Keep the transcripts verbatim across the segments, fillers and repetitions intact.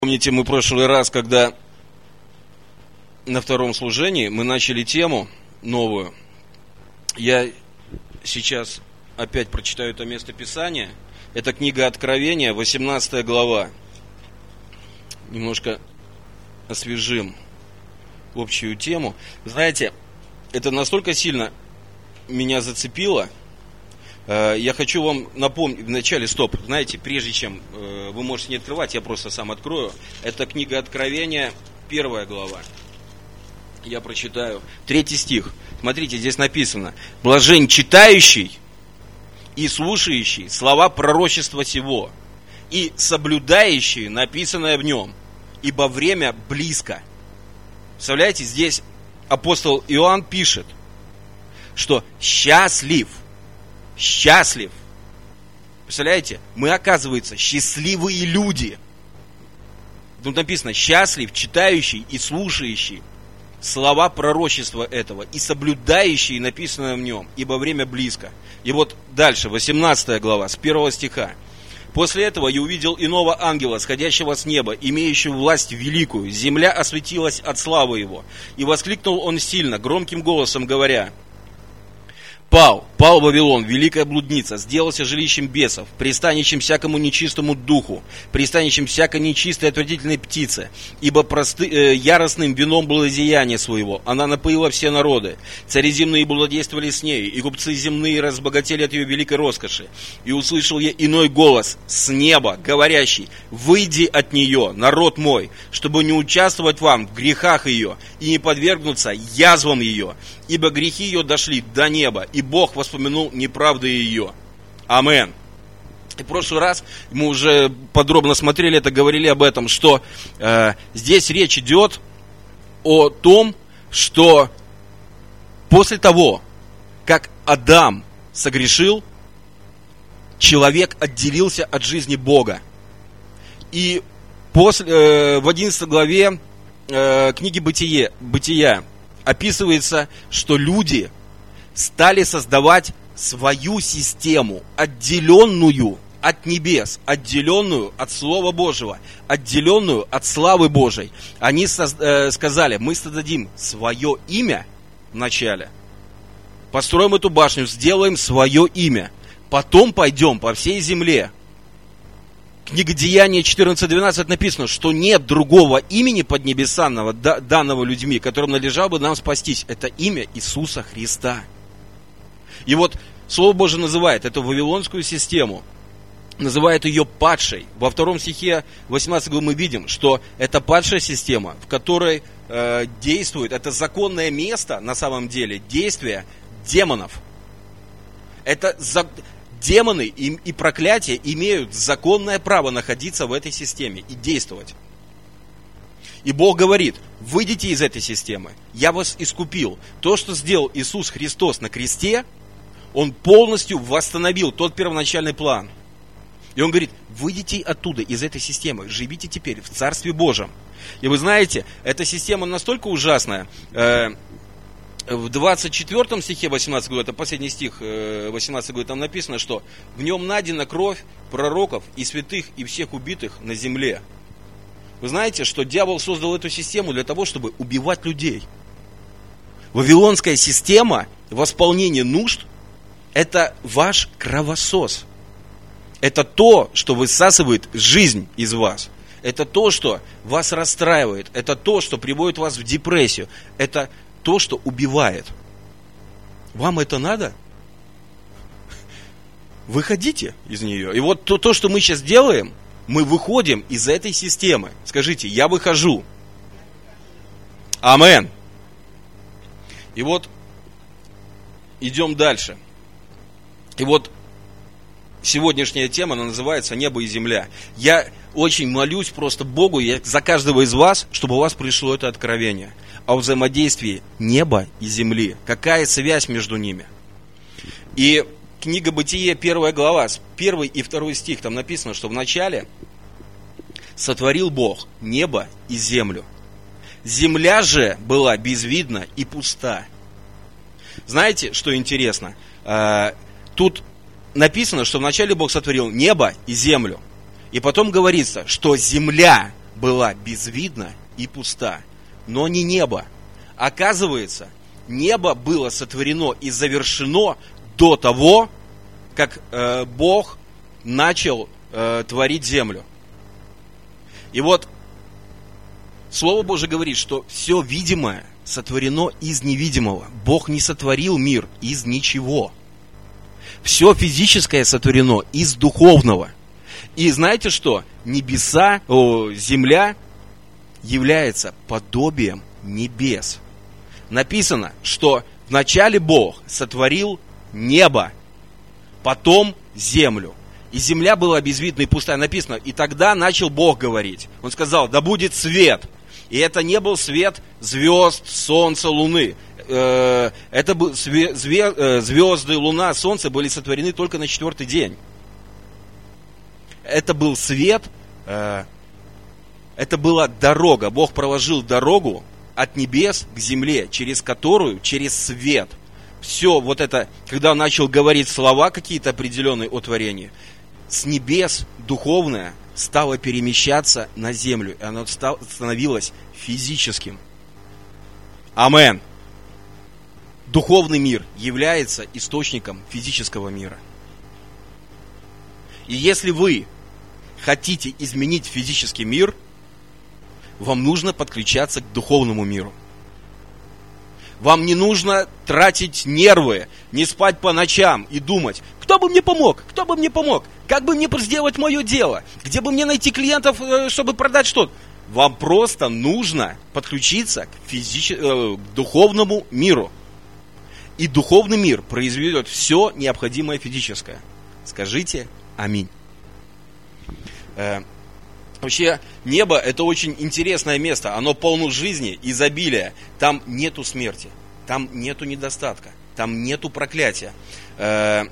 Помните, мы в прошлый раз, когда на втором служении мы начали тему новую, я сейчас опять прочитаю это место Писания. Это книга Откровения, восемнадцатая глава. Немножко освежим общую тему. Знаете, это настолько сильно меня зацепило. Я хочу вам напомнить, вначале, стоп, знаете, прежде чем вы можете не открывать, я просто сам открою. Это книга Откровения, первая глава. Я прочитаю. Третий стих. Смотрите, здесь написано: «Блажен читающий и слушающий слова пророчества сего, и соблюдающий написанное в нем, ибо время близко». Представляете, здесь апостол Иоанн пишет, что счастлив, счастлив. Представляете, мы, оказывается, счастливые люди. Тут написано: счастлив, читающий и слушающий слова пророчества этого, и соблюдающий написанное в нем, ибо время близко. И вот дальше, восемнадцатая глава, с первого стиха. «После этого я увидел иного ангела, сходящего с неба, имеющего власть великую. Земля осветилась от славы его. И воскликнул он сильно, громким голосом говоря: Пал, пал Вавилон, великая блудница, сделался жилищем бесов, пристанищем всякому нечистому духу, пристанищем всякой нечистой и отвратительной птице, ибо просты, э, яростным вином было зияние своего, она напоила все народы, цари земные блудодействовали с нею, и купцы земные разбогатели от ее великой роскоши. И услышал я иной голос с неба, говорящий: выйди от нее, народ мой, чтобы не участвовать вам в грехах ее и не подвергнуться язвам ее, ибо грехи ее дошли до неба, и Бог воспомянул неправды ее. Амен. И в прошлый раз мы уже подробно смотрели это, говорили об этом, что э, здесь речь идет о том, что после того, как Адам согрешил, человек отделился от жизни Бога. И после, э, в одиннадцатой главе э, книги Бытие, Бытия описывается, что люди стали создавать свою систему, отделенную от небес, отделенную от Слова Божьего, отделенную от славы Божией. Они э, сказали: мы создадим свое имя вначале, построим эту башню, сделаем свое имя, потом пойдем по всей земле. Книга Деяния четырнадцать двенадцать написано, что нет другого имени поднебесанного, данного людьми, которым надлежало бы нам спастись. Это имя Иисуса Христа. И вот Слово Божие называет эту вавилонскую систему, называет ее падшей. Во втором стихе восемнадцатой главы мы видим, что это падшая система, в которой э, действует, это законное место, на самом деле, действия демонов. Это за... Демоны и, и проклятия имеют законное право находиться в этой системе и действовать. И Бог говорит: выйдите из этой системы, я вас искупил. То, что сделал Иисус Христос на кресте, Он полностью восстановил тот первоначальный план. И Он говорит: выйдите оттуда, из этой системы, живите теперь в Царстве Божьем. И вы знаете, эта система настолько ужасная. Э, В двадцать четвёртом стихе восемнадцатой главы, это последний стих восемнадцатой главы, там написано, что в нем найдена кровь пророков и святых и всех убитых на земле. Вы знаете, что дьявол создал эту систему для того, чтобы убивать людей. Вавилонская система восполнения нужд – это ваш кровосос. Это то, что высасывает жизнь из вас. Это то, что вас расстраивает. Это то, что приводит вас в депрессию. Это то, что убивает. Вам это надо? Выходите из нее. И вот то, то, что мы сейчас делаем, мы выходим из этой системы. Скажите: я выхожу. Амен. И вот идем дальше. И вот сегодняшняя тема, она называется «Небо и земля». Я очень молюсь просто Богу я, за каждого из вас, чтобы у вас пришло это откровение о взаимодействии неба и земли. Какая связь между ними? И книга Бытие, первая глава, первый и второй стих, там написано, что вначале сотворил Бог небо и землю. Земля же была безвидна и пуста. Знаете, что интересно? Тут написано, что вначале Бог сотворил небо и землю. И потом говорится, что земля была безвидна и пуста, но не небо. Оказывается, небо было сотворено и завершено до того, как э, Бог начал э, творить землю. И вот Слово Божие говорит, что все видимое сотворено из невидимого. Бог не сотворил мир из ничего. Все физическое сотворено из духовного. И знаете что? Небеса, о, земля является подобием небес. Написано, что вначале Бог сотворил небо, потом землю. И земля была безвидна и пустая. Написано, и тогда начал Бог говорить. Он сказал, да будет свет. И это не был свет звезд, солнца, луны. Это был звезды, луна, солнце были сотворены только на четвертый день. Это был свет, это была дорога. Бог проложил дорогу от небес к земле, через которую, через свет. Все вот это, когда он начал говорить слова какие-то определенные о творении, с небес духовное стало перемещаться на землю, и оно становилось физическим. Амен. Духовный мир является источником физического мира. И если вы хотите изменить физический мир, вам нужно подключаться к духовному миру. Вам не нужно тратить нервы, не спать по ночам и думать, кто бы мне помог, кто бы мне помог, как бы мне сделать мое дело, где бы мне найти клиентов, чтобы продать что-то. Вам просто нужно подключиться к, физич... к духовному миру. И духовный мир произведет все необходимое физическое. Скажите аминь. Э, вообще, небо это очень интересное место. Оно полно жизни, изобилия. Там нету смерти, там нету недостатка, там нету проклятия. Э,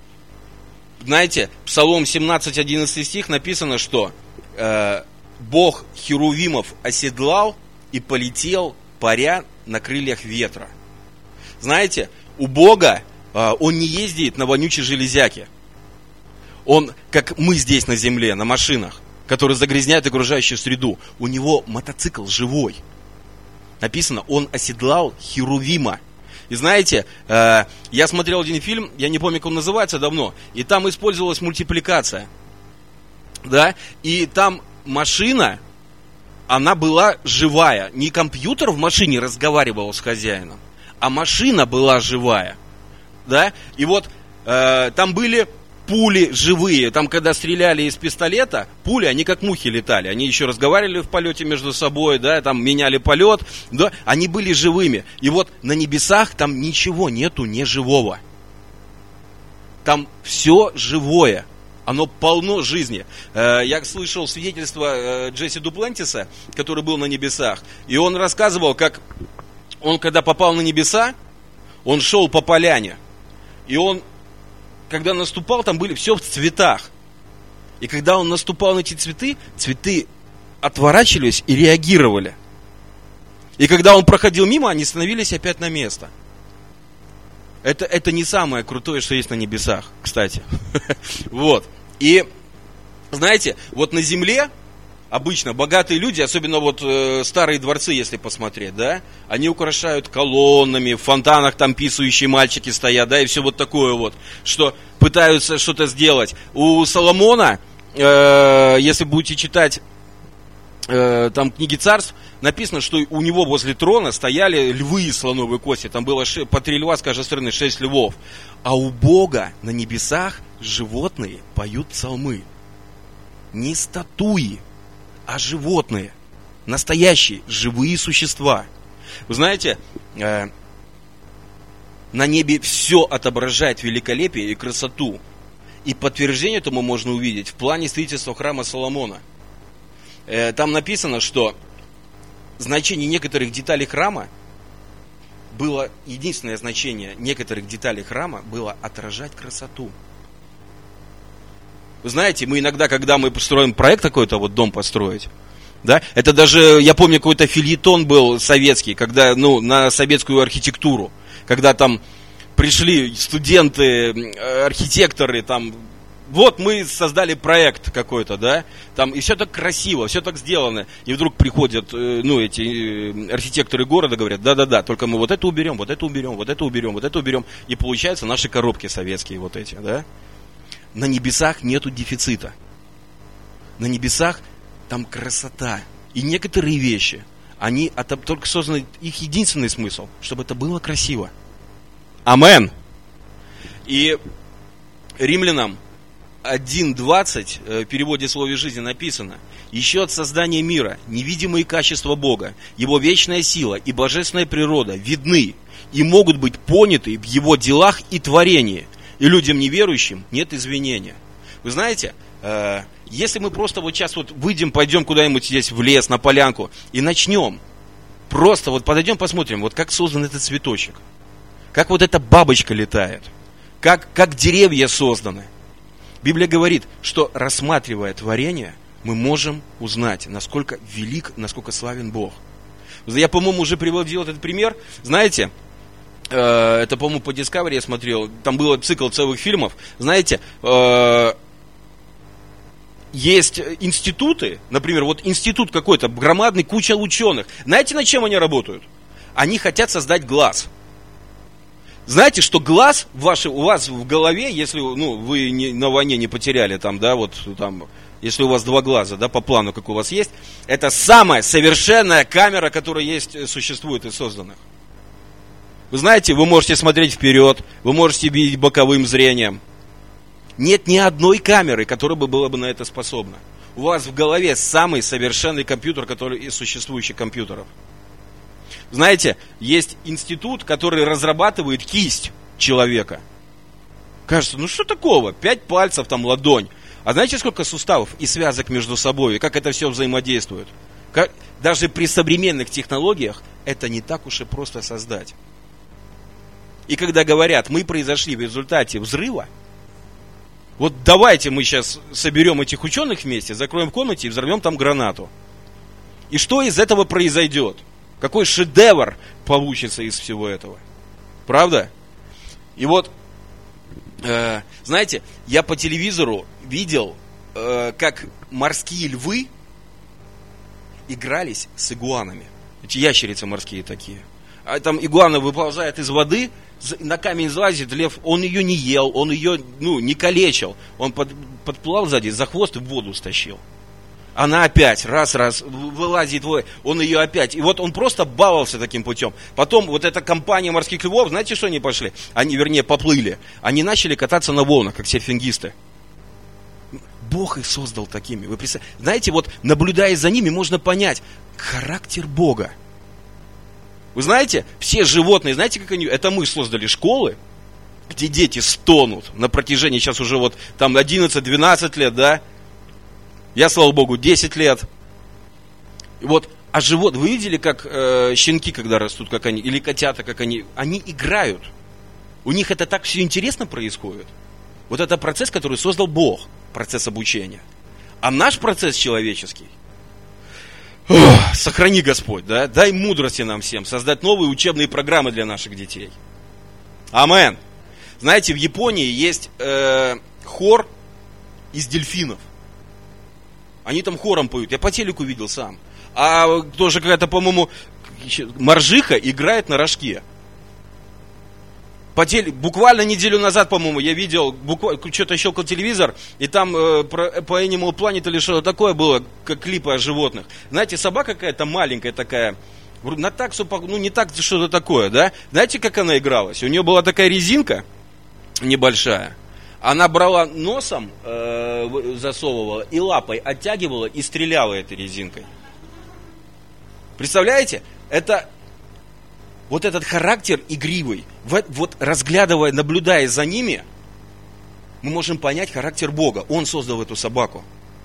знаете, Псалом семнадцать, одиннадцатый стих написано, что э, Бог херувимов оседлал и полетел, паря на крыльях ветра. Знаете, у Бога э, Он не ездит на вонючей железяке. Он, как мы здесь на земле, на машинах, которые загрязняют окружающую среду. У него мотоцикл живой. Написано, он оседлал херувима. И знаете, э, я смотрел один фильм, я не помню, как он называется давно, и там использовалась мультипликация. Да? И там машина, она была живая. Не компьютер в машине разговаривал с хозяином, а машина была живая. Да? И вот э, там были пули живые. Там, когда стреляли из пистолета, пули, они как мухи летали. Они еще разговаривали в полете между собой, да, там меняли полет. Да, они были живыми. И вот на небесах там ничего нету неживого. Там все живое. Оно полно жизни. Я слышал свидетельство Джесси Дуплантиса, который был на небесах. И он рассказывал, как он, когда попал на небеса, он шел по поляне. И он, когда наступал, там были все в цветах. И когда он наступал на эти цветы, цветы отворачивались и реагировали. И когда он проходил мимо, они становились опять на место. Это, это не самое крутое, что есть на небесах, кстати. Вот. И, знаете, вот на земле обычно богатые люди, особенно вот э, старые дворцы, если посмотреть, да, они украшают колоннами, в фонтанах там писающие мальчики стоят, да, и все вот такое вот, что пытаются что-то сделать. У Соломона, э, если будете читать э, там книги царств, написано, что у него возле трона стояли львы из слоновой кости, там было ше, по три льва с каждой стороны, шесть львов. А у Бога на небесах животные поют псалмы. Не статуи, а животные, настоящие, живые существа. Вы знаете, э, на небе все отображает великолепие и красоту. И подтверждение этому можно увидеть в плане строительства храма Соломона. Э, там написано, что значение некоторых деталей храма было, единственное значение некоторых деталей храма было отражать красоту. Вы знаете, мы иногда, когда мы строим проект какой-то, вот дом построить, да, это даже, я помню, какой-то фельетон был советский, когда, ну, на советскую архитектуру, когда там пришли студенты, архитекторы, там, вот мы создали проект какой-то, да, там, и все так красиво, все так сделано. И вдруг приходят, ну, эти архитекторы города, говорят, да-да-да, только мы вот это уберем, вот это уберем, вот это уберем, вот это уберем. И получаются наши коробки советские вот эти, да. На небесах нету дефицита. На небесах там красота. И некоторые вещи, они это только созданы, их единственный смысл, чтобы это было красиво. Амен. И Римлянам один двадцать в переводе «Слове жизни» написано: «Еще от создания мира невидимые качества Бога, Его вечная сила и божественная природа видны и могут быть поняты в Его делах и творении, и людям неверующим нет извинения». Вы знаете, если мы просто вот сейчас вот выйдем, пойдем куда-нибудь здесь в лес, на полянку и начнем, просто вот подойдем, посмотрим, вот как создан этот цветочек, как вот эта бабочка летает, как, как деревья созданы. Библия говорит, что, рассматривая творение, мы можем узнать, насколько велик, насколько славен Бог. Я, по-моему, уже приводил этот пример. Знаете, э, это, по-моему, по Discovery я смотрел, там был цикл целых фильмов. Знаете, э, есть институты, например, вот институт какой-то, громадный, куча ученых. Знаете, над чем они работают? Они хотят создать глаз. Знаете, что глаз ваши, у вас в голове, если ну, вы не, на войне не потеряли, там, да, вот, там, если у вас два глаза, да, по плану, как у вас есть, это самая совершенная камера, которая есть, существует из созданных. Вы знаете, вы можете смотреть вперед, вы можете видеть боковым зрением. Нет ни одной камеры, которая бы была бы на это способна. У вас в голове самый совершенный компьютер, который из существующих компьютеров. Знаете, есть институт, который разрабатывает кисть человека. Кажется, ну что такого? Пять пальцев, там ладонь. А знаете, сколько суставов и связок между собой, и как это все взаимодействует? Как, даже при современных технологиях это не так уж и просто создать. И когда говорят, мы произошли в результате взрыва, вот давайте мы сейчас соберем этих ученых вместе, закроем в комнате и взорвем там гранату. И что из этого произойдет? Какой шедевр получится из всего этого? Правда? И вот, э, знаете, я по телевизору видел, э, как морские львы игрались с игуанами. Эти ящерицы морские такие. А там игуана выползает из воды, на камень залазит, лев, он ее не ел, он ее ну, не калечил. Он под, подплывал сзади, за хвост и в воду стащил. Она опять, раз-раз, вылазит, он ее опять. И вот он просто баловался таким путем. Потом вот эта компания морских львов, знаете, что они пошли? Они, вернее, поплыли. Они начали кататься на волнах, как серфингисты. Бог их создал такими. Вы представляете? Знаете, вот наблюдая за ними, можно понять характер Бога. Вы знаете, все животные, знаете, как они... Это мы создали школы, где дети стонут на протяжении, сейчас уже вот там одиннадцать-двенадцать лет, да? Я, слава Богу, десять лет. И вот, а живот, вы видели, как э, щенки, когда растут, как они, или котята, как они, они играют. У них это так все интересно происходит. Вот это процесс, который создал Бог, процесс обучения. А наш процесс человеческий, ох, сохрани Господь, да, дай мудрости нам всем создать новые учебные программы для наших детей. Амен. Знаете, в Японии есть э, хор из дельфинов. Они там хором поют. Я по телеку видел сам. А тоже какая-то, по-моему, моржиха играет на рожке. По теле... Буквально неделю назад, по-моему, я видел, буквально, что-то щелкал телевизор, и там э, про, по Animal Planet или что-то такое было, как клипы о животных. Знаете, собака какая-то маленькая такая, на таксу, ну не так, что-то такое, да? Знаете, как она игралась? У нее была такая резинка небольшая. Она брала носом, э, засовывала и лапой оттягивала и стреляла этой резинкой. Представляете? Это вот этот характер игривый. Вот, вот разглядывая, наблюдая за ними, мы можем понять характер Бога. Он создал эту собаку.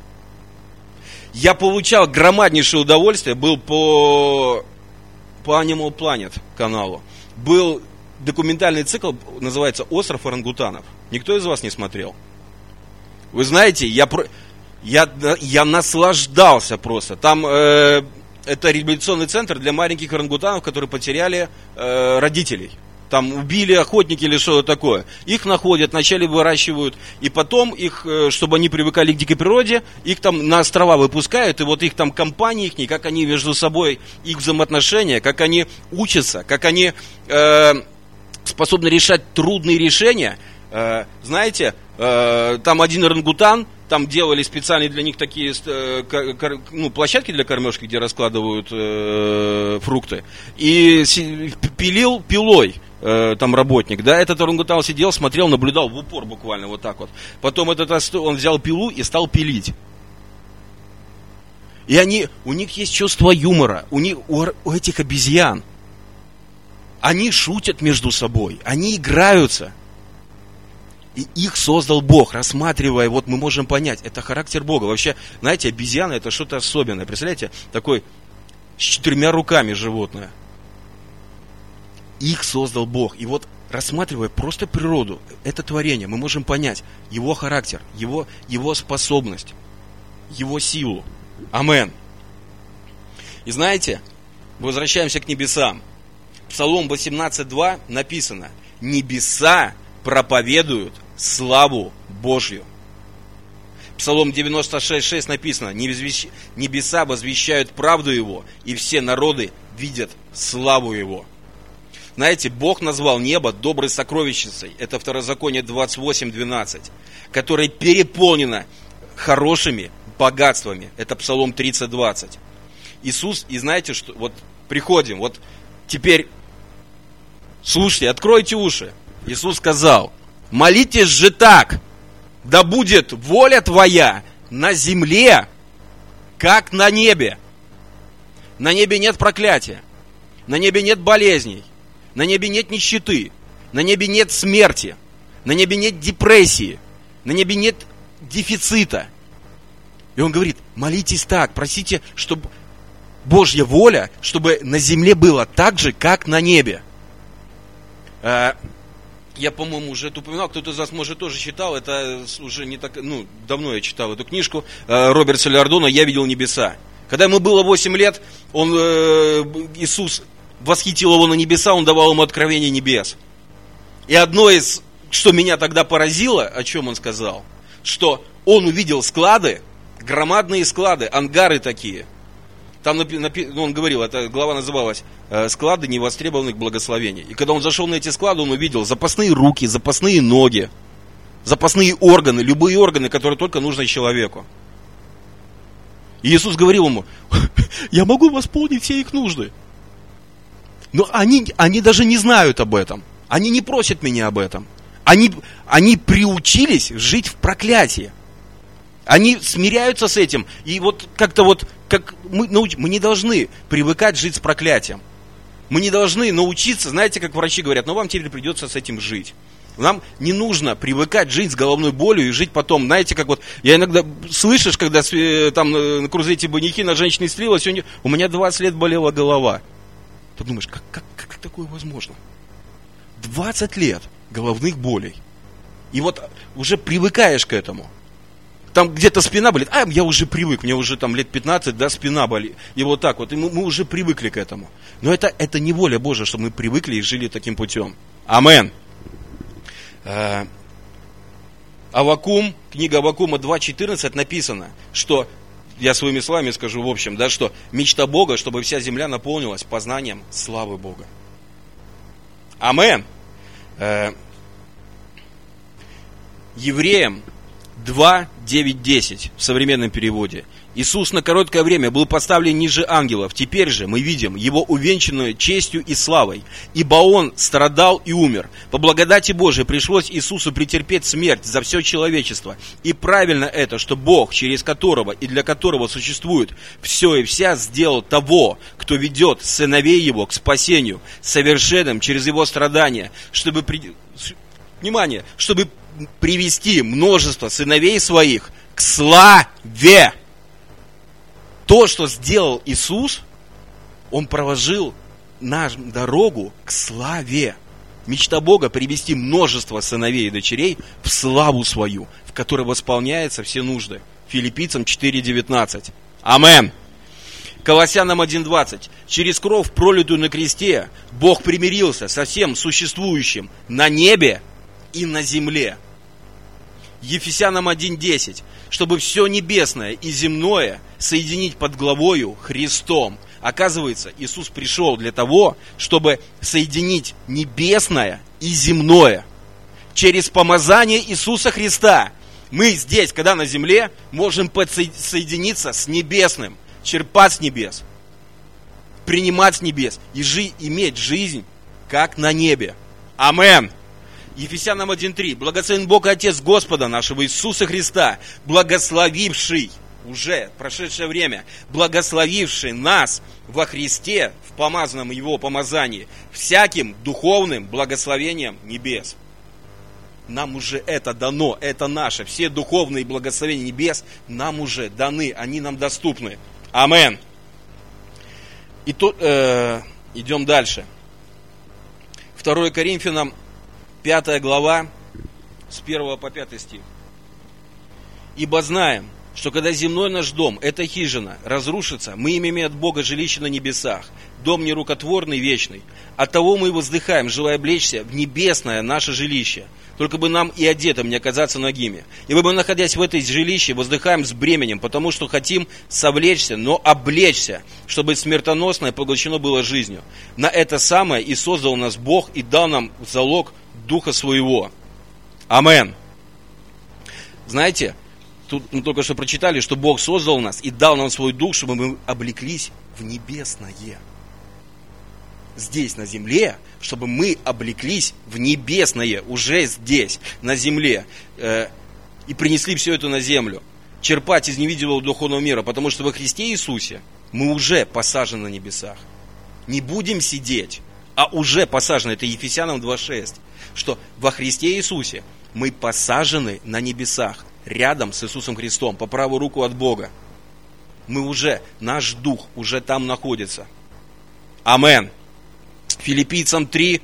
Я получал громаднейшее удовольствие, был по, по Animal Planet каналу. Был документальный цикл, называется «Остров орангутанов». Никто из вас не смотрел? Вы знаете, я, про... я, я наслаждался просто. Там э, это реабилитационный центр для маленьких орангутанов, которые потеряли э, родителей. там убили охотники или что-то такое. Их находят, вначале выращивают, и потом их, чтобы они привыкали к дикой природе, их там на острова выпускают, и вот их там компании, их, как они между собой, их взаимоотношения, как они учатся, как они э, способны решать трудные решения. Э, знаете, э, там один орангутан, там делали специальные для них такие э, кор, ну, площадки для кормежки, где раскладывают э, фрукты, и пилил пилой. Там работник, да, этот орангутан сидел, смотрел, наблюдал в упор буквально вот так вот. Потом этот, он взял пилу и стал пилить. И они, у них есть чувство юмора, у, них, у, у этих обезьян. Они шутят между собой, они играются. И их создал Бог, рассматривая, вот мы можем понять, это характер Бога. Вообще, знаете, обезьяна это что-то особенное. Представляете, такой с четырьмя руками животное. Их создал Бог. И вот, рассматривая просто природу, это творение, мы можем понять его характер, его, его способность, его силу. Амен. И знаете, возвращаемся к небесам. Псалом восемнадцать два написано: «Небеса проповедуют славу Божью». Псалом девяносто шесть шесть написано: «Небеса возвещают правду Его, и все народы видят славу Его». Знаете, Бог назвал небо доброй сокровищницей. Это Второзаконие двадцать восемь двенадцать, которое переполнено хорошими богатствами. Это Псалом тридцать двадцать. Иисус, и знаете, что вот приходим, вот теперь слушайте, откройте уши. Иисус сказал: молитесь же так, да будет воля твоя на земле, как на небе. На небе нет проклятия, на небе нет болезней, на небе нет нищеты, на небе нет смерти, на небе нет депрессии, на небе нет дефицита. И он говорит: молитесь так, просите, чтобы Божья воля, чтобы на земле было так же, как на небе. Я, по-моему, уже это упоминал, кто-то из вас, может, тоже читал, это уже не так, ну, давно я читал эту книжку Роберта Салиардона «Я видел небеса». Когда ему было восемь лет, он, Иисус восхитил его на небеса, он давал ему откровение небес. И одно из, что меня тогда поразило, о чем он сказал, что он увидел склады, громадные склады, ангары такие. Там напи- он говорил, эта глава называлась «Склады невостребованных благословений». И когда он зашел на эти склады, он увидел запасные руки, запасные ноги, запасные органы, любые органы, которые только нужны человеку. И Иисус говорил ему: я могу восполнить все их нужды. Но они, они даже не знают об этом. Они не просят меня об этом. Они, они приучились жить в проклятии. Они смиряются с этим. И вот как-то вот, как мы, науч... мы не должны привыкать жить с проклятием. Мы не должны научиться, знаете, как врачи говорят, но вам теперь придется с этим жить. Нам не нужно привыкать жить с головной болью и жить потом. Знаете, как вот, я иногда слышишь, когда там на крузете банихи на женщине стрелила, сегодня у меня двадцать лет болела голова. Ты думаешь, как, как, как такое возможно? двадцать лет головных болей. И вот уже привыкаешь к этому. Там где-то спина болит, а я уже привык, мне уже там лет пятнадцать, да, спина болит. И вот так вот, и мы, мы уже привыкли к этому. Но это, это не воля Божия, чтобы мы привыкли и жили таким путем. Амен. Аввакум, книга Аввакума два четырнадцать написано, что, я своими словами скажу в общем, да, что мечта Бога, чтобы вся земля наполнилась познанием славы Бога. Амен. Евреям два девять десять в современном переводе. Иисус на короткое время был поставлен ниже ангелов. Теперь же мы видим Его увенчанную честью и славой. Ибо Он страдал и умер. По благодати Божией пришлось Иисусу претерпеть смерть за все человечество. И правильно это, что Бог, через которого и для которого существует все и вся, сделал того, кто ведет сыновей Его к спасению, совершенным через Его страдания, чтобы, при... внимание, чтобы привести множество сыновей своих к славе. То, что сделал Иисус, Он проложил нашу дорогу к славе. Мечта Бога привести множество сыновей и дочерей в славу свою, в которой восполняются все нужды. Филиппийцам четыре девятнадцать. Амен. Колоссянам один двадцать. Через кровь, пролитую на кресте, Бог примирился со всем существующим на небе и на земле. Ефесянам один десять. Чтобы все небесное и земное соединить под главою Христом. Оказывается, Иисус пришел для того, чтобы соединить небесное и земное. Через помазание Иисуса Христа мы здесь, когда на земле, можем подсоединиться с небесным, черпать с небес, принимать с небес и жи- иметь жизнь, как на небе. Амен. Ефесянам один три. Благословен Бог и Отец Господа нашего Иисуса Христа, благословивший, уже прошедшее время, благословивший нас во Христе, в помазанном Его помазании, всяким духовным благословением небес. Нам уже это дано, это наше. Все духовные благословения небес нам уже даны, они нам доступны. Амен. И тут э, идем дальше. второе Коринфянам, пятая глава, с первого по пятый стих. «Ибо знаем, что когда земной наш дом, эта хижина, разрушится, мы имеем от Бога жилище на небесах, дом нерукотворный, вечный. Оттого мы воздыхаем, желая облечься в небесное наше жилище. Только бы нам и одетым не оказаться нагими. Ибо мы, находясь в этой жилище, воздыхаем с бременем, потому что хотим совлечься, но облечься, чтобы смертоносное поглощено было жизнью. На это самое и создал нас Бог, и дал нам в залог Духа Своего». Амен. Знаете, тут мы только что прочитали, что Бог создал нас и дал нам свой Дух, чтобы мы облеклись в небесное. Здесь, на земле, чтобы мы облеклись в небесное, уже здесь, на земле, э, и принесли все это на землю. Черпать из невидимого духовного мира, потому что во Христе Иисусе мы уже посажены на небесах. Не будем сидеть, а уже посажены. Это Ефесянам два шесть. Что во Христе Иисусе мы посажены на небесах, рядом с Иисусом Христом, по правую руку от Бога. Мы уже, наш дух уже там находится. Амен. Филиппийцам три,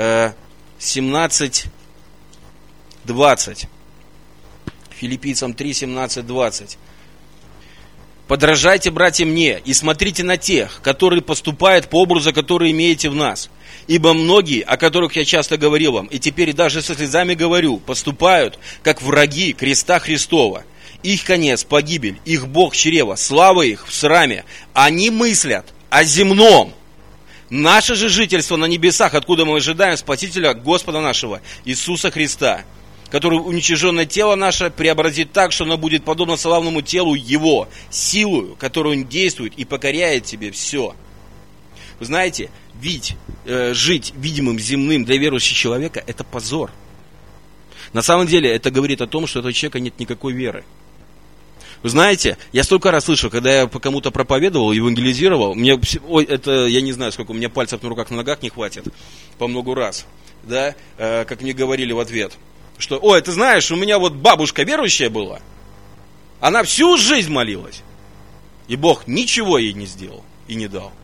семнадцать, двадцать. Филиппийцам три, семнадцать, двадцать. «Подражайте, братья, мне, и смотрите на тех, которые поступают по образу, который имеете в нас. Ибо многие, о которых я часто говорил вам, и теперь даже со слезами говорю, поступают, как враги креста Христова. Их конец – погибель, их Бог – чрево, слава их в сраме. Они мыслят о земном. Наше же жительство на небесах, откуда мы ожидаем Спасителя Господа нашего, Иисуса Христа, который уничиженное тело наше преобразит так, что оно будет подобно славному телу Его, силою, которую Он действует и покоряет тебе все». Вы знаете, ведь э, жить видимым земным для верующего человека – это позор. На самом деле это говорит о том, что у этого человека нет никакой веры. Вы знаете, я столько раз слышал, когда я по кому-то проповедовал, евангелизировал, мне, ой, это, я не знаю, сколько у меня пальцев на руках, на ногах не хватит, по много раз, да, э, как мне говорили в ответ, что, ой, ты знаешь, у меня вот бабушка верующая была, она всю жизнь молилась, и Бог ничего ей не сделал и не дал.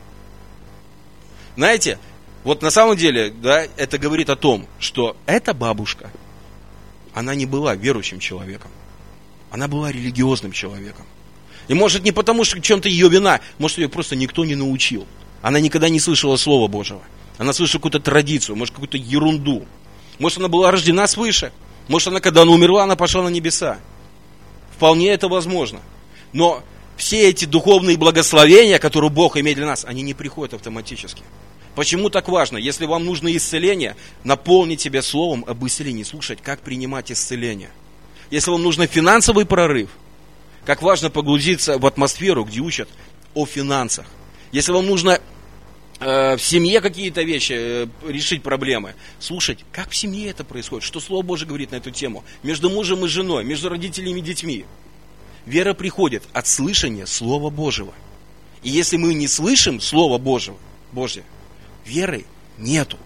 Знаете, вот на самом деле, да, это говорит о том, что эта бабушка, она не была верующим человеком. Она была религиозным человеком. И может не потому, что в чем-то ее вина, может ее просто никто не научил. Она никогда не слышала Слова Божьего. Она слышала какую-то традицию, может какую-то ерунду. Может она была рождена свыше. Может она, когда она умерла, она пошла на небеса. Вполне это возможно. Но все эти духовные благословения, которые Бог имеет для нас, они не приходят автоматически. Почему так важно? Если вам нужно исцеление, наполнить себя словом об исцелении, слушать, как принимать исцеление. Если вам нужен финансовый прорыв, как важно погрузиться в атмосферу, где учат о финансах. Если вам нужно э, в семье какие-то вещи, э, решить проблемы, слушать, как в семье это происходит, что Слово Божие говорит на эту тему, между мужем и женой, между родителями и детьми. Вера приходит от слышания Слова Божьего. И если мы не слышим Слова Божьего, Божье, веры нету.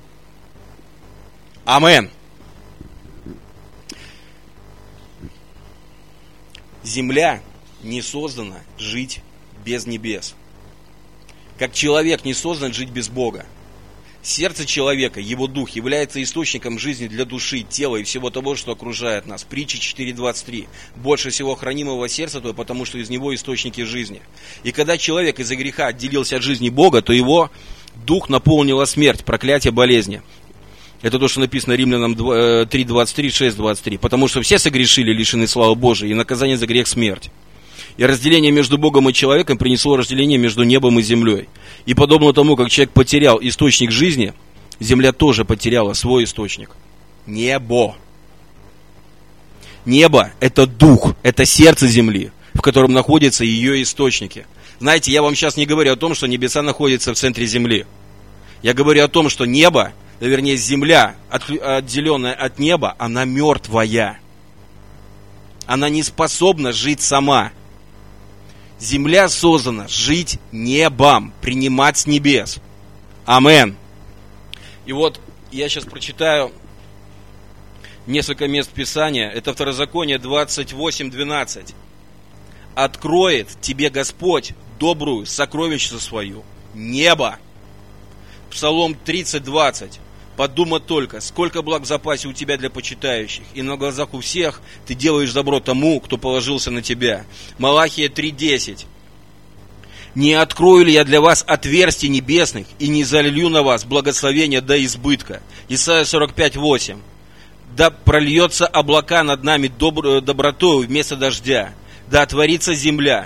Амен. Земля не создана жить без небес. Как человек не создан жить без Бога. Сердце человека, его дух, является источником жизни для души, тела и всего того, что окружает нас. Притча четыре двадцать три. Больше всего хранимого сердца твое, потому что из него источники жизни. И когда человек из-за греха отделился от жизни Бога, то его дух наполнила смерть, проклятие, болезни. Это то, что написано Римлянам три двадцать три, шесть двадцать три. Потому что все согрешили, лишены славы Божией, и наказание за грех смерть. И разделение между Богом и человеком принесло разделение между небом и землей. И подобно тому, как человек потерял источник жизни, земля тоже потеряла свой источник. Небо. Небо – это дух, это сердце земли, в котором находятся ее источники. Знаете, я вам сейчас не говорю о том, что небеса находятся в центре земли. Я говорю о том, что небо, вернее земля, отделенная от неба, она мертвая. Она не способна жить сама. Земля создана жить небом, принимать с небес. Амен. И вот я сейчас прочитаю несколько мест Писания. Это Второзаконие двадцать восемь двенадцать. «Откроет тебе Господь добрую сокровищницу свою, небо». Псалом тридцать двадцать. «Подумай только, сколько благ в запасе у тебя для почитающих, и на глазах у всех ты делаешь добро тому, кто положился на тебя». Малахия три десять. «Не открою ли я для вас отверстий небесных, и не залью на вас благословения до избытка». Исайя сорок пять восемь. «Да прольется облака над нами добр, добротою вместо дождя, да отворится земля,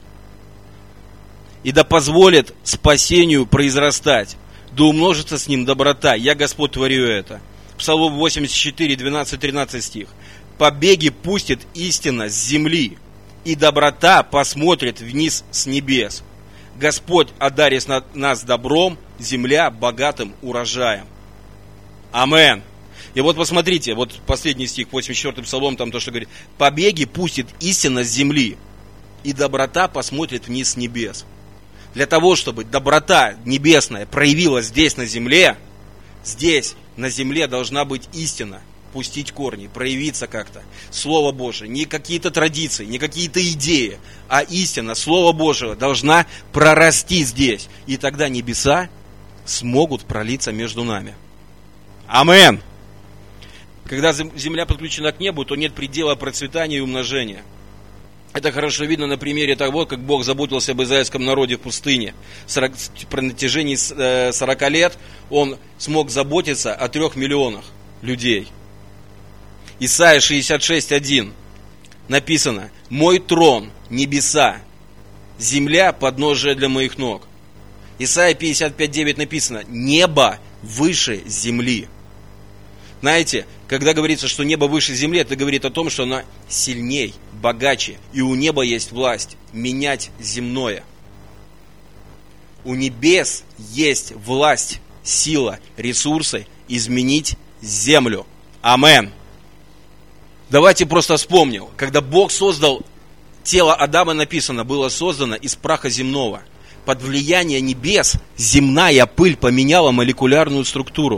и да позволит спасению произрастать, да умножится с ним доброта. Я, Господь, творю это». Псалом восемьдесят четыре, двенадцать тринадцать стих. «Побеги пустит истина с земли, и доброта посмотрит вниз с небес. Господь одарит нас добром, земля богатым урожаем». Амен. И вот посмотрите, вот последний стих, восемьдесят четвёртый Псалом, там то, что говорит: «Побеги пустит истина с земли, и доброта посмотрит вниз с небес». Для того, чтобы доброта небесная проявилась здесь на земле, здесь на земле должна быть истина, пустить корни, проявиться как-то. Слово Божие, не какие-то традиции, не какие-то идеи, а истина, Слово Божие должна прорасти здесь. И тогда небеса смогут пролиться между нами. Амен. Когда земля подключена к небу, то нет предела процветания и умножения. Это хорошо видно на примере того, как Бог заботился об израильском народе в пустыне. сорок, на протяжении сорока лет Он смог заботиться о трех миллионах людей. Исайя шестьдесят шесть один написано: «Мой трон, небеса, земля, подножие для моих ног». Исайя пятьдесят пять девять написано: «Небо выше земли». Знаете, когда говорится, что небо выше земли, это говорит о том, что оно сильней, богаче, и у неба есть власть менять земное. У небес есть власть, сила, ресурсы изменить землю. Амен. Давайте просто вспомним, когда Бог создал тело Адама, написано, было создано из праха земного. Под влияние небес земная пыль поменяла молекулярную структуру.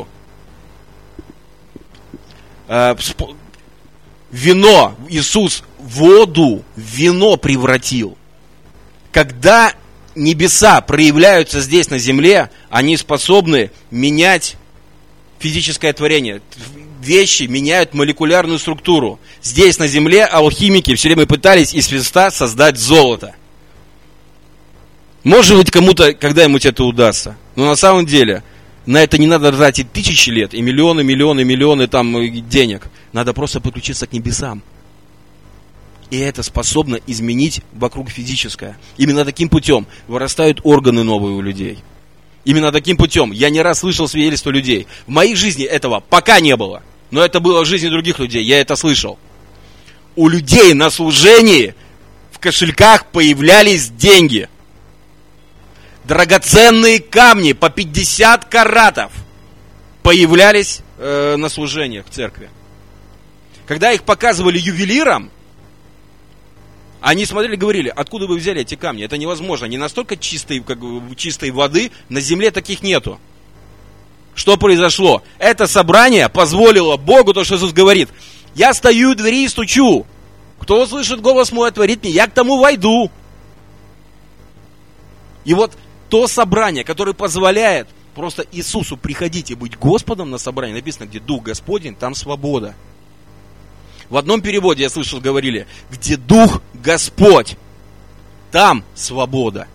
Вино, Иисус воду в вино превратил. Когда небеса проявляются здесь на земле, они способны менять физическое творение. Вещи меняют молекулярную структуру. Здесь на земле алхимики все время пытались из свинца создать золото. Может быть, кому-то когда-нибудь это удастся. Но на самом деле на это не надо тратить тысячи лет и миллионы, миллионы, миллионы там денег. Надо просто подключиться к небесам. И это способно изменить вокруг физическое. Именно таким путем вырастают органы новые у людей. Именно таким путем. Я не раз слышал свидетельства людей. В моей жизни этого пока не было. Но это было в жизни других людей. Я это слышал. У людей на служении в кошельках появлялись деньги. Драгоценные камни по пятьдесят каратов появлялись э, на служениях в церкви. Когда их показывали ювелирам, они смотрели и говорили: откуда вы взяли эти камни? Это невозможно. Они настолько чистые, как чистой воды, на земле таких нету. Что произошло? Это собрание позволило Богу, то, что Иисус говорит: я стою у двери и стучу. Кто услышит голос мой, отворит мне, я к тому войду. И вот то собрание, которое позволяет Просто Иисусу приходите быть Господом на собрании. Написано, где Дух Господень, там свобода. В одном переводе, я слышал, говорили, где Дух Господь, там свобода.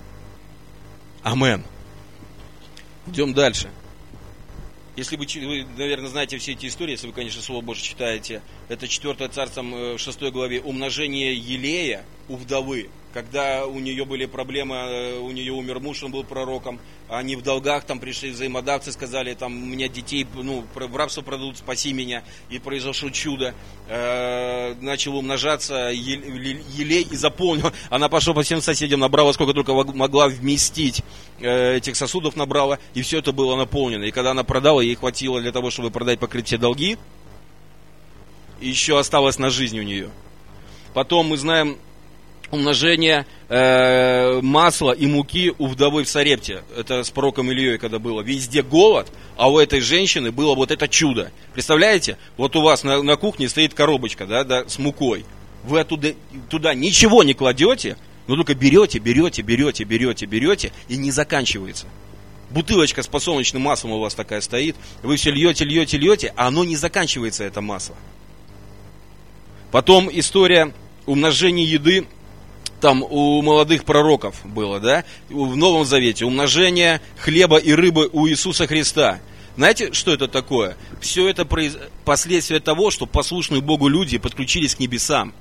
Амен. Идем дальше. Если вы, вы, наверное, знаете все эти истории, если вы, конечно, Слово Божие читаете, это четвёртое царство в шестой главе, умножение елея у вдовы. Когда у нее были проблемы, у нее умер муж, он был пророком, они в долгах, там пришли взаимодавцы, сказали, там, у меня детей, ну, в рабство продадут, спаси меня, и произошло чудо, э, начал умножаться елей и заполнил, она пошла по всем соседям, набрала сколько только могла вместить, э, этих сосудов набрала, и все это было наполнено, и когда она продала, ей хватило для того, чтобы продать, покрыть все долги, и еще осталось на жизнь у нее. Потом мы знаем умножение э, масла и муки у вдовы в Сарепте. Это с пророком Ильей, когда было. Везде голод, а у этой женщины было вот это чудо. Представляете? Вот у вас на, на кухне стоит коробочка, да, да, с мукой. Вы оттуда, туда ничего не кладете, но только берете, берете, берете, берете, берете, и не заканчивается. Бутылочка с подсолнечным маслом у вас такая стоит. Вы все льете, льете, льете, а оно не заканчивается, это масло. Потом история умножения еды. Там у молодых пророков было, да, в Новом Завете, умножение хлеба и рыбы у Иисуса Христа. Знаете, что это такое? Все это произ... последствия того, что послушные Богу люди подключились к небесам.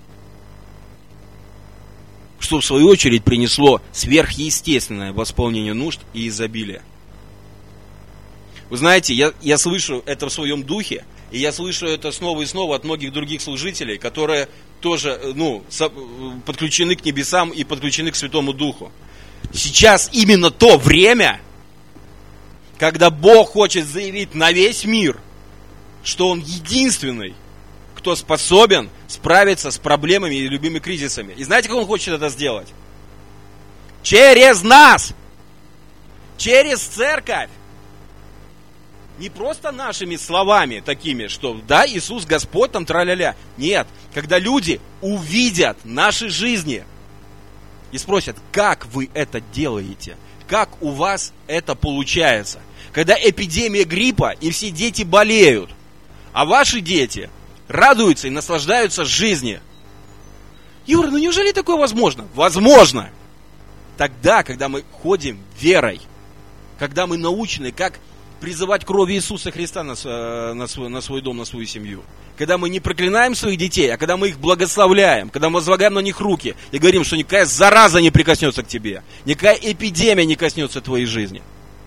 Что в свою очередь принесло сверхъестественное восполнение нужд и изобилие. Вы знаете, я, я слышу это в своем духе, и я слышу это снова и снова от многих других служителей, которые тоже, ну, подключены к небесам и подключены к Святому Духу. Сейчас именно то время, когда Бог хочет заявить на весь мир, что Он единственный, кто способен справиться с проблемами и любыми кризисами. И знаете, как Он хочет это сделать? Через нас! Через церковь! Не просто нашими словами такими, что да, Иисус Господь, там тра-ля-ля. Нет, когда люди увидят наши жизни и спросят, как вы это делаете, как у вас это получается. Когда эпидемия гриппа и все дети болеют, а ваши дети радуются и наслаждаются жизнью. Юра, ну неужели такое возможно? Возможно! Тогда, когда мы ходим верой, когда мы научены, как призывать кровь Иисуса Христа на, на, свой, на свой дом, на свою семью. Когда мы не проклинаем своих детей, а когда мы их благословляем, когда мы возлагаем на них руки и говорим, что никакая зараза не прикоснется к тебе, никакая эпидемия не коснется твоей жизни.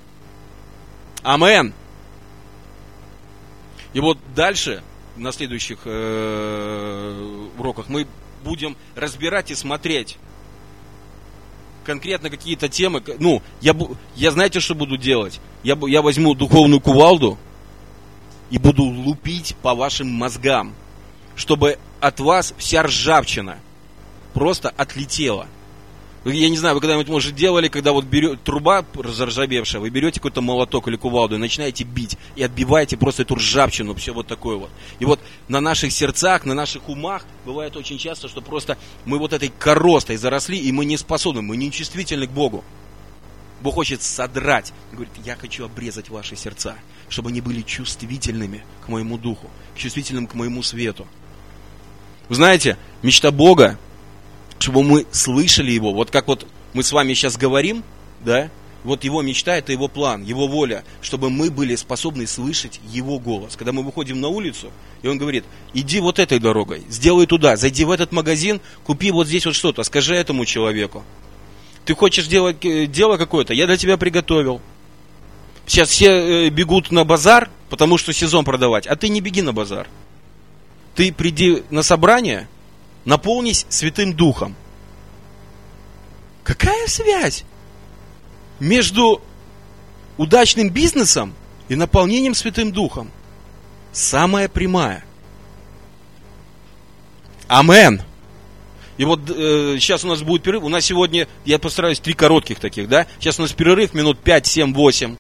Амен. И вот дальше, на следующих э, уроках, мы будем разбирать и смотреть конкретно какие-то темы. Ну, я, я знаете, что буду делать? Я, я возьму духовную кувалду и буду лупить по вашим мозгам, чтобы от вас вся ржавчина просто отлетела. Я не знаю, вы когда-нибудь, может, делали, когда вот берет труба заржавевшая, вы берете какой-то молоток или кувалду и начинаете бить, и отбиваете просто эту ржавчину, все вот такое вот. И вот на наших сердцах, на наших умах бывает очень часто, что просто мы вот этой коростой заросли, и мы не способны, мы не чувствительны к Богу. Бог хочет содрать. Он говорит, я хочу обрезать ваши сердца, чтобы они были чувствительными к моему духу, чувствительным к моему свету. Вы знаете, мечта Бога, чтобы мы слышали Его. Вот как вот мы с вами сейчас говорим, да, вот Его мечта, это Его план, Его воля, чтобы мы были способны слышать Его голос. Когда мы выходим на улицу, и Он говорит, иди вот этой дорогой, сделай туда, зайди в этот магазин, купи вот здесь вот что-то, скажи этому человеку. Ты хочешь делать дело какое-то, я для тебя приготовил. Сейчас все бегут на базар, потому что сезон продавать, а ты не беги на базар. Ты приди на собрание, наполнись Святым Духом. Какая связь между удачным бизнесом и наполнением Святым Духом? Самая прямая. Амен. И вот э, сейчас у нас будет перерыв. У нас сегодня, я постараюсь, три коротких таких, да? Сейчас у нас перерыв минут пять, семь, восемь.